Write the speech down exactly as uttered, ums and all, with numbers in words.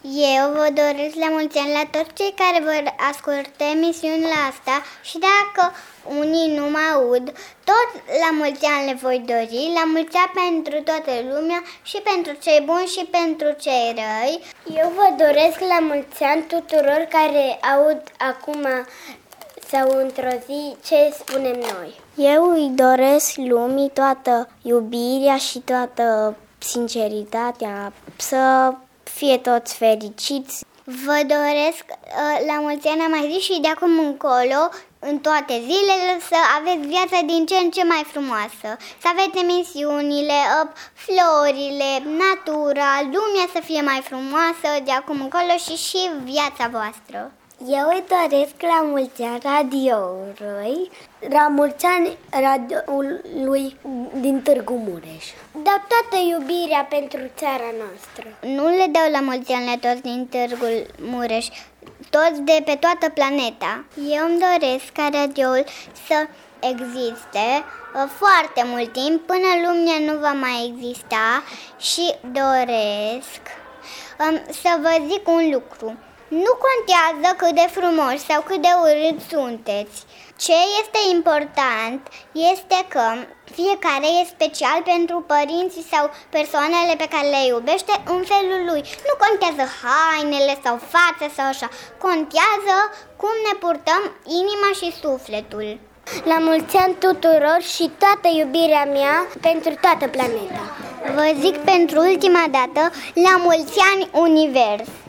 Eu vă doresc la mulți ani la toți cei care vor asculta emisiunea asta și dacă unii nu mă aud, tot la mulți ani le voi dori, la mulți ani pentru toată lumea și pentru cei buni și pentru cei răi. Eu vă doresc la mulți ani tuturor care aud acum sau într-o zi ce spunem noi. Eu îi doresc lumii toată iubirea și toată sinceritatea, să fie toți fericiți. Vă doresc la mulți ani, am mai zis, și de acum încolo, în toate zilele, să aveți viața din ce în ce mai frumoasă. Să aveți emisiunile, florile, natura, lumea să fie mai frumoasă de acum încolo și și viața voastră. Eu îi doresc la mulți ani radioului, la mulți ani radioului din Târgu Mureș. Dar toată iubirea pentru țara noastră. Nu le dau la mulți ani la toți din Târgul Mureș, toți de pe toată planeta. Eu îmi doresc ca radioul să existe foarte mult timp, până lumea nu va mai exista, și doresc um, să vă zic un lucru. Nu contează cât de frumoși sau cât de urât sunteți. Ce este important este că fiecare e special pentru părinții sau persoanele pe care le iubește în felul lui. Nu contează hainele sau fața sau așa. Contează cum ne purtăm inima și sufletul. La mulți ani tuturor și toată iubirea mea pentru toată planeta. Vă zic pentru ultima dată, la mulți ani univers.